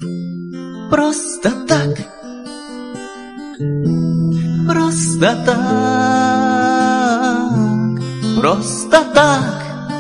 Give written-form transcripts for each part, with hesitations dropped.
Просто так, просто так, просто так.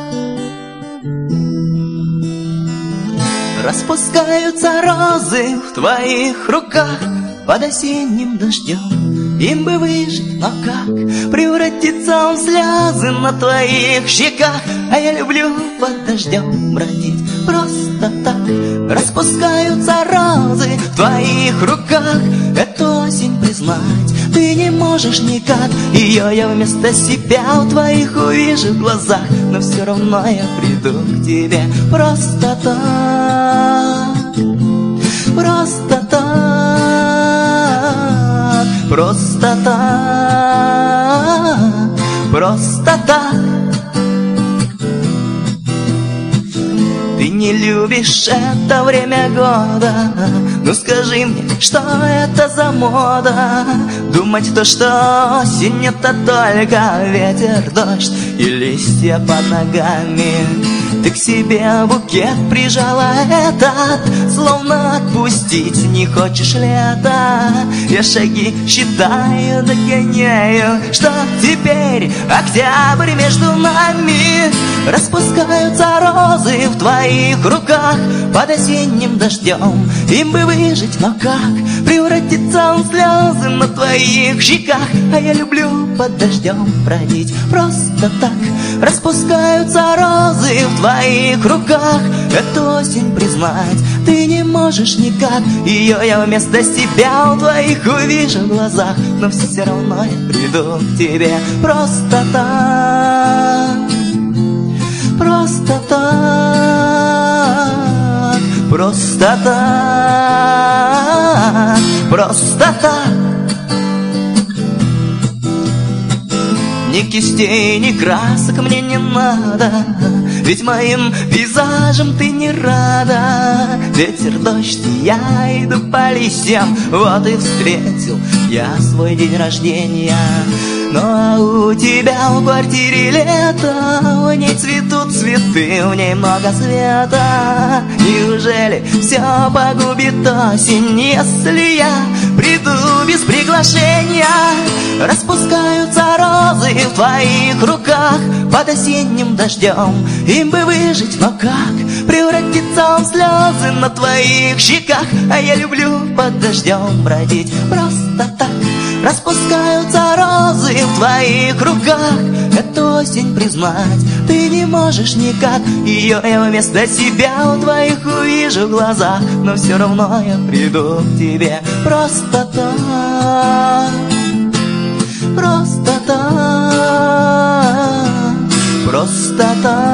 Распускаются розы в твоих руках под осенним дождем. Им бы выжить, но как превратится он в слезы на твоих щеках? А я люблю под дождем бродить просто так. Распускаются розы в твоих руках. Эту осень признать ты не можешь никак. Ее я вместо себя у твоих увижу в глазах. Но все равно я приду к тебе просто так, просто так, просто так, просто так. Ты не любишь это время года, ну скажи мне, что это за мода? Думать то, что осень это только ветер, дождь и листья под ногами. Ты к себе букет прижала этот, словно отпустить не хочешь лето. Я шаги считаю, догоняю, что теперь октябрь между нами. Распускаются розы в твоих руках под осенним дождем. Им бы выжить, но как превратится он в слезы на твоих щеках? А я люблю под дождем бродить просто так. Распускаются розы в твоих руках. Эту осень признать ты не можешь никак. Ее я вместо себя у твоих увижу в глазах. Но все равно я приду к тебе просто так, просто так, просто так, просто так. Ни кистей, ни красок мне не надо, ведь моим пейзажем ты не рада. Ветер, дождь, и я иду по листьям. Вот и встретил я свой день рождения. Но у тебя в квартире лето, в ней цветут цветы, в ней много света. Неужели все погубит осень, если я приду без приглашения? Распускаются розы в твоих руках под осенним дождем. Им бы выжить, но как превратится он в слезы на твоих щеках? А я люблю под дождем бродить просто так. Распускаются розы в твоих руках. Эту осень признать ты не можешь никак. Ее я вместо себя у твоих увижу в глазах. Но все равно я приду к тебе просто так, просто так, просто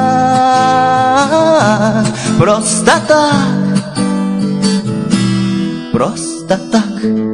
так, просто так, просто так.